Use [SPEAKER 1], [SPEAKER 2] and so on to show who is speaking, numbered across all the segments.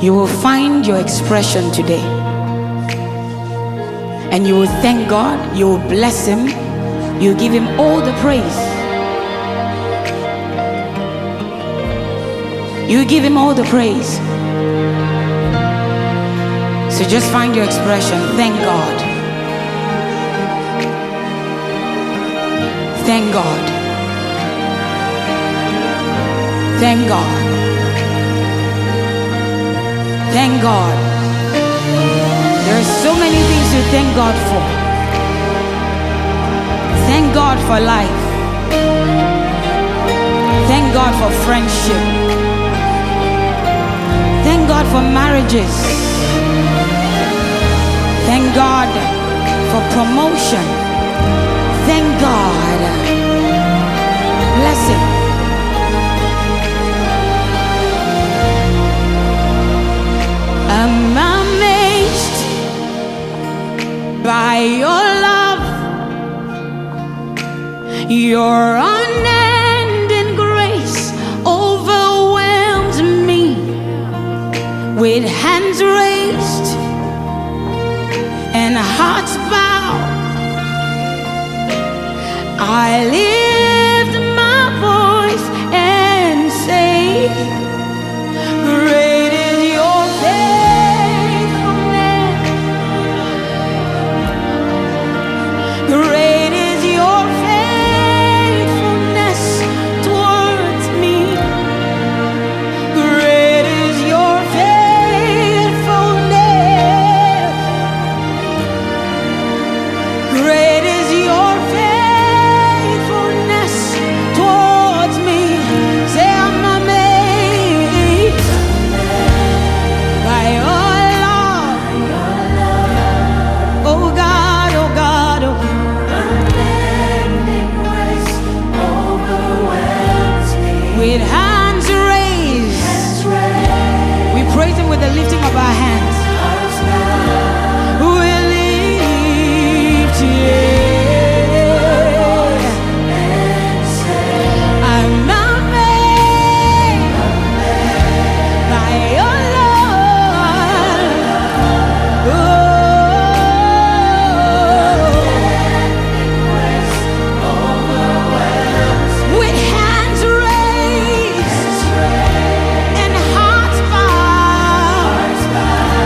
[SPEAKER 1] you will find your expression today. And you will thank God, you will bless Him, you will give Him all the praise. You will give Him all the praise. So just find your expression. Thank God. Thank God. Thank God. Thank God. There are so many things to thank God for. Thank God for life. Thank God for friendship. Thank God for marriages. Thank God for promotion. Thank God. Blessing. I'm amazed by your love, your unending grace overwhelms me. With hands raised and hearts bowed, I lift my voice and say, great is your faithfulness. Great is your faithfulness towards me. Great is your faithfulness. Great is your faithfulness towards me. Say, I'm amazed by your love. Oh God, oh God, oh. With hands raised, we praise Him with the lifting of our hands. We lift I'm amazed by your love. With hands raised and hearts bowed,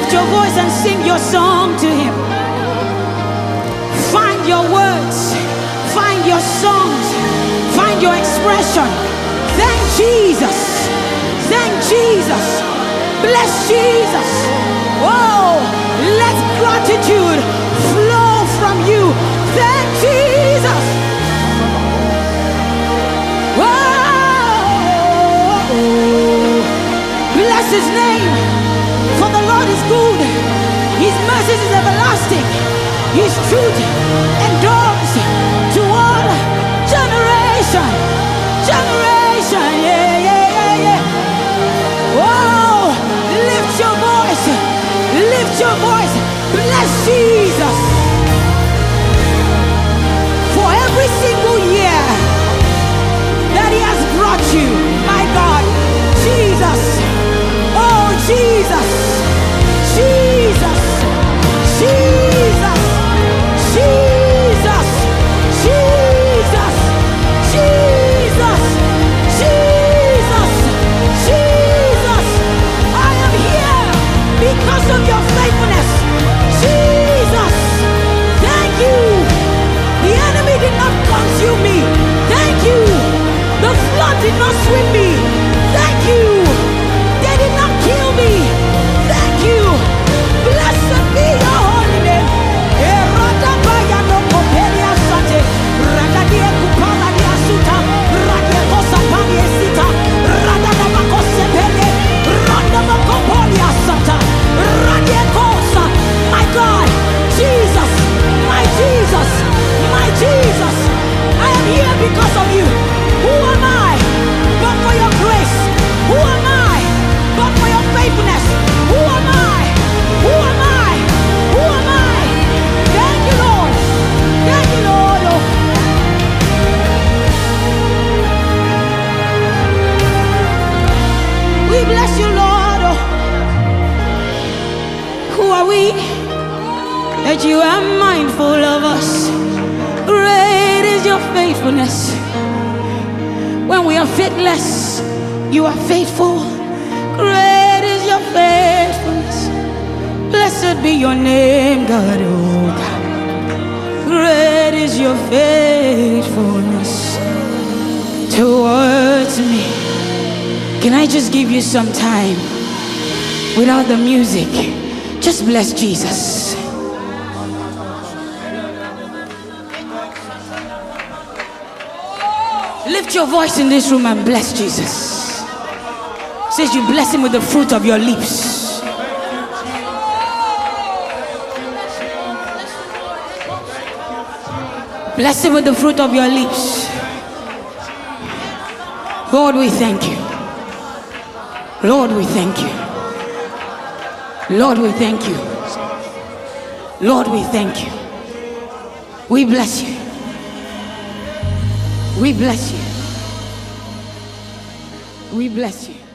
[SPEAKER 1] Lift your voice and sing your song to him. Find your words, find your songs, find your expression. Thank Jesus, thank Jesus, bless Jesus. Oh, let gratitude flow from you. Thank Jesus. Oh, bless his name, for the Lord is good. His mercy is everlasting. His truth endures to all generation. Generation, yeah, yeah, yeah, yeah. Oh, lift your voice. Lift your voice. Bless Jesus. For every single year that he has brought you, my God, Jesus. Oh, Jesus. Jesus. Jesus. Jesus. Jesus. Jesus. Jesus. Jesus. I am here because of your faithfulness. Jesus. Thank you. The enemy did not consume me. Thank you. The flood did not swim me. Thank you. They did not kill me. Thank you. Blessed be your holy name. My God, Jesus, my Jesus, my Jesus, I am here because of you. Who am I but for your grace? Who am I but for your faithfulness? Who am I? Who am I? Who am I? Thank you, Lord. Thank you, Lord. We bless you, Lord. Who are we that you are mindful of us? Great is your faithfulness. When we are faithless, you are faithful. Great is your faithfulness. Blessed be your name, God. Oh, God. Great is your faithfulness towards me. Can I just give you some time without the music? Just bless Jesus. Lift your voice in this room and bless Jesus. It says you bless him with the fruit of your lips. Bless him with the fruit of your lips. Lord, we thank you. Lord, we thank you. Lord, we thank you. Lord, we thank you. We bless you. We bless you. We bless you.